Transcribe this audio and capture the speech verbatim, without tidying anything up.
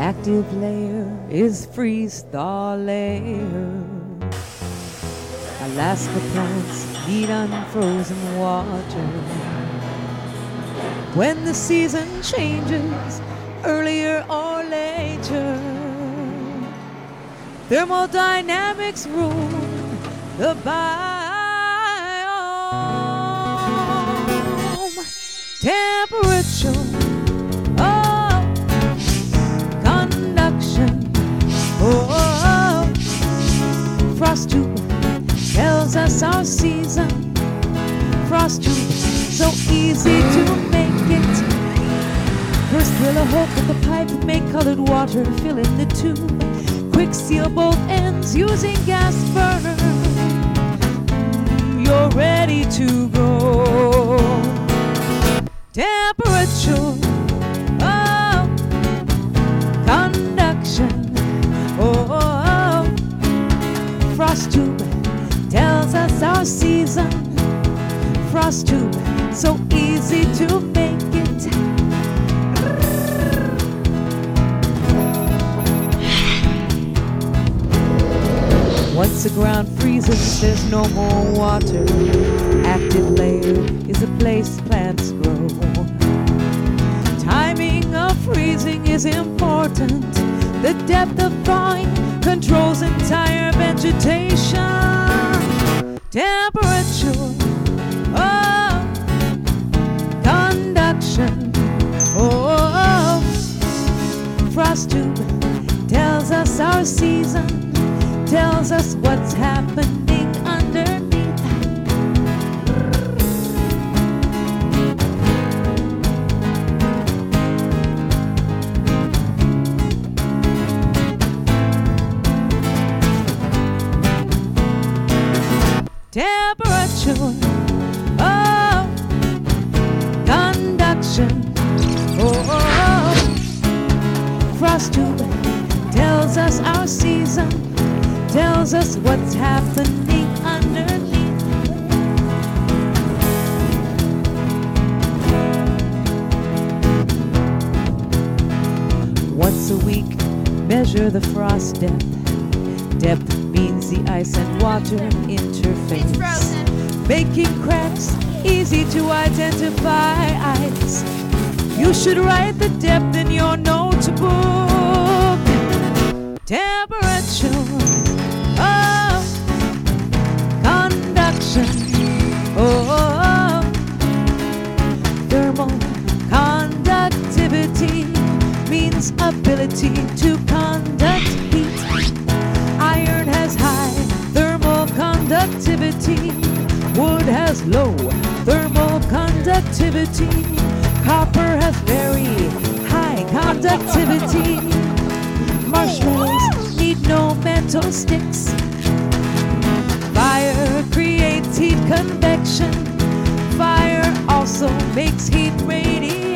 active layer is freeze-thaw layer. Alaska plants need unfrozen water. When the season changes, earlier or later, thermodynamics rule the biome. Temperature, oh, conduction, oh, frost tube tells us our season. Frost tube, so easy to make it. First drill a hole with the pipe, make colored water, fill in the tube. Quick seal both ends using gas burner. You're ready to go. Temperature, oh, conduction, oh, frost tube tells us our season. Frost tube, so easy to make it. Once the ground freezes, there's no more water. Active layer is a place plants grow. Timing of freezing is important. The depth of thawing controls entire vegetation. Temperature, oh, conduction, oh, frost tube tells us our season, tells us what's happening underneath. Temperature, oh, conduction, oh, frost tube tells us our season, tells us what's happening underneath. Once a week, measure the frost depth. Depth means the ice and water interface. It's frozen. Making cracks easy to identify ice. You should write the depth in your notebook. Temperature, oh, conduction, oh, thermal conductivity means ability to conduct heat. Iron has high thermal conductivity. Wood has low thermal conductivity. Copper has very high conductivity. Marshmallows need no metal sticks. Fire creates heat convection. Fire also makes heat radiation.